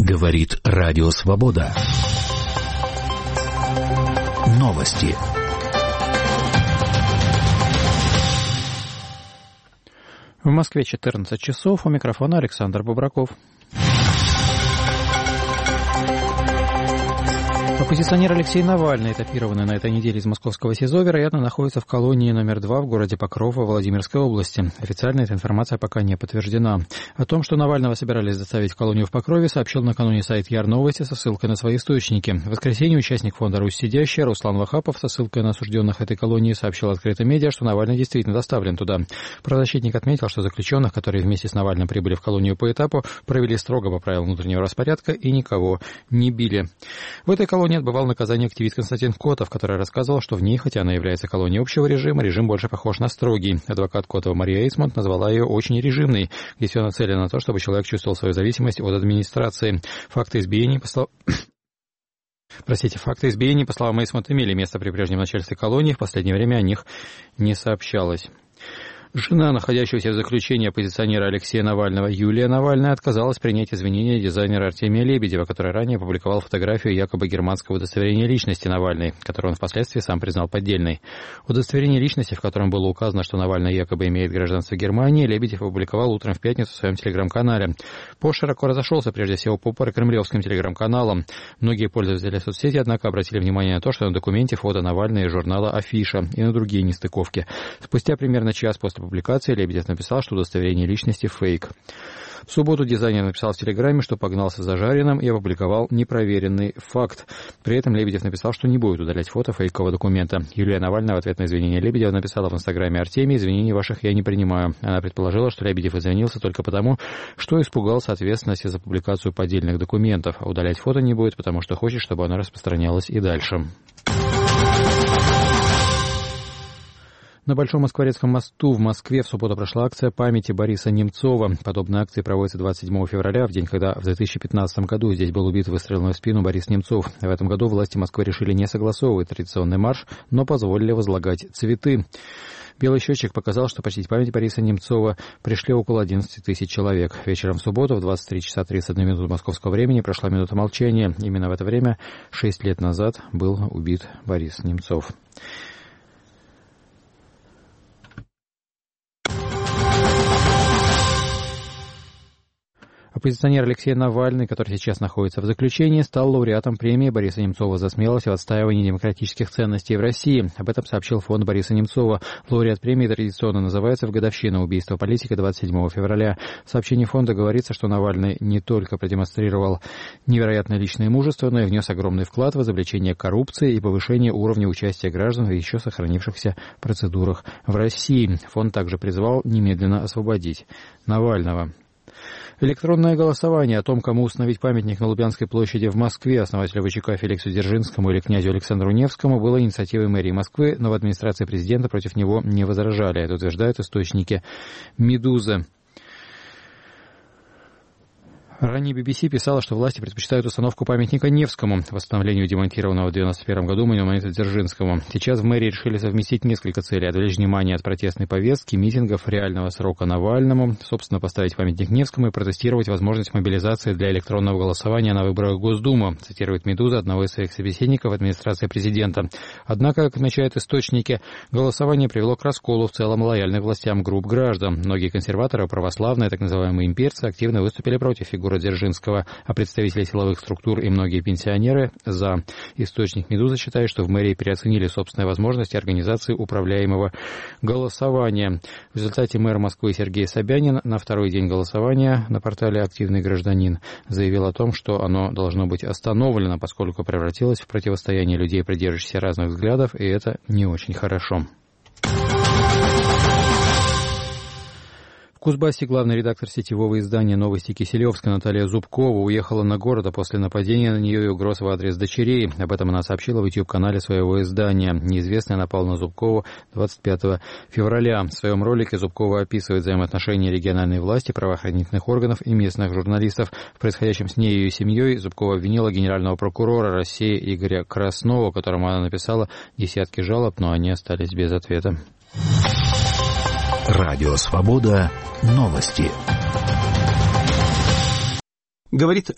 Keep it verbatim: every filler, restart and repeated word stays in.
Говорит Радио Свобода. Новости. В Москве четырнадцать часов. У микрофона Александр Бобраков. Оппозиционер Алексей Навальный, этапированный на этой неделе из московского СИЗО, вероятно, находится в колонии номер два в городе Покров во Владимирской области. Официально эта информация пока не подтверждена. О том, что Навального собирались доставить в колонию в Покрове, сообщил накануне сайт Яр-Новости со ссылкой на свои источники. В воскресенье участник фонда «Русь сидящая» Руслан Вахапов со ссылкой на осужденных этой колонии сообщил открытым медиа, что Навальный действительно доставлен туда. Правозащитник отметил, что заключенных, которые вместе с Навальным прибыли в колонию по этапу, провели строго по правилам внутреннего распорядка и никого не били. В этой колонии отбывал наказание активист Константин Котов, который рассказывал, что в ней, хотя она является колонией общего режима, режим больше похож на строгий. Адвокат Котова Мария Эйсмонт назвала ее очень режимной, где все нацелено на то, чтобы человек чувствовал свою зависимость от администрации. Факты избиений, по словам... Простите, факты избиений, по словам Эйсмонт, имели место при прежнем начальстве колонии, в последнее время о них не сообщалось. Жена находящегося в заключении оппозиционера Алексея Навального Юлия Навальная отказалась принять извинения дизайнера Артемия Лебедева, который ранее опубликовал фотографию якобы германского удостоверения личности Навальной, которое он впоследствии сам признал поддельной. Удостоверение личности, в котором было указано, что Навальный якобы имеет гражданство Германии, Лебедев опубликовал утром в пятницу в своем телеграм-канале. Пост широко разошелся прежде всего по прокремлевским телеграм-каналам. Многие пользователи соцсети, однако, обратили внимание на то, что на документе фото Навального из журнала «Афиша» и на другие нестыковки. Спустя примерно час после публикации Лебедев написал, что удостоверение личности фейк. В субботу дизайнер написал в Телеграме, что погнался за жареным и опубликовал непроверенный факт. При этом Лебедев написал, что не будет удалять фото фейкового документа. Юлия Навальная в ответ на извинения Лебедева написала в Инстаграме: «Артемий, извинений ваших я не принимаю». Она предположила, что Лебедев извинился только потому, что испугался ответственности за публикацию поддельных документов, а удалять фото не будет, потому что хочет, чтобы оно распространялось и дальше. На Большом Москворецком мосту в Москве в субботу прошла акция памяти Бориса Немцова. Подобная акция проводится двадцать седьмого февраля, в день, когда в две тысячи пятнадцатом году здесь был убит выстрелом в спину Борис Немцов. В этом году власти Москвы решили не согласовывать традиционный марш, но позволили возлагать цветы. Белый счетчик показал, что почтить память Бориса Немцова пришли около одиннадцать тысяч человек. Вечером в субботу в двадцать три часа тридцать одну минуту московского времени прошла минута молчания. Именно в это время, шесть лет назад, был убит Борис Немцов. Оппозиционер Алексей Навальный, который сейчас находится в заключении, стал лауреатом премии Бориса Немцова за смелость в отстаивании демократических ценностей в России. Об этом сообщил фонд Бориса Немцова. Лауреат премии традиционно называется в годовщину убийства политика двадцать седьмого февраля. В сообщении фонда говорится, что Навальный не только продемонстрировал невероятное личное мужество, но и внес огромный вклад в изобличение коррупции и повышение уровня участия граждан в еще сохранившихся процедурах в России. Фонд также призвал немедленно освободить Навального. Электронное голосование о том, кому установить памятник на Лубянской площади в Москве, основателю ВЧК Феликсу Дзержинскому или князю Александру Невскому, было инициативой мэрии Москвы, но в администрации президента против него не возражали. Это утверждают источники «Медузы». Ранее би би си писала, что власти предпочитают установку памятника Невскому, восстановлению демонтированного в девяносто первом году монумента Дзержинскому. Сейчас в мэрии решили совместить несколько целей: отвлечь внимание от протестной повестки, митингов, реального срока Навальному, собственно, поставить памятник Невскому и протестировать возможность мобилизации для электронного голосования на выборах в Госдуму, цитирует «Медуза» одного из своих собеседников администрации президента. Однако, как отмечают источники, голосование привело к расколу в целом лояльных властям групп граждан. Многие консерваторы, православные, так называемые имперцы, активно выступили против фигуры Дзержинского, а представители силовых структур и многие пенсионеры за. Источник «Медуза» считает, что в мэрии переоценили собственные возможности организации управляемого голосования. В результате мэр Москвы Сергей Собянин на второй день голосования на портале «Активный гражданин» заявил о том, что оно должно быть остановлено, поскольку превратилось в противостояние людей, придерживающихся разных взглядов, и это не очень хорошо. В Кузбассе главный редактор сетевого издания «Новости Киселевска» Наталья Зубкова уехала на город после нападения на нее и угроз в адрес дочерей. Об этом она сообщила в YouTube-канале своего издания. Неизвестный напал на Зубкову двадцать пятого февраля. В своем ролике Зубкова описывает взаимоотношения региональной власти, правоохранительных органов и местных журналистов. В происходящем с ней и ее семьей Зубкова обвинила генерального прокурора России Игоря Краснова, которому она написала десятки жалоб, но они остались без ответа. Радио Свобода. Новости. Говорит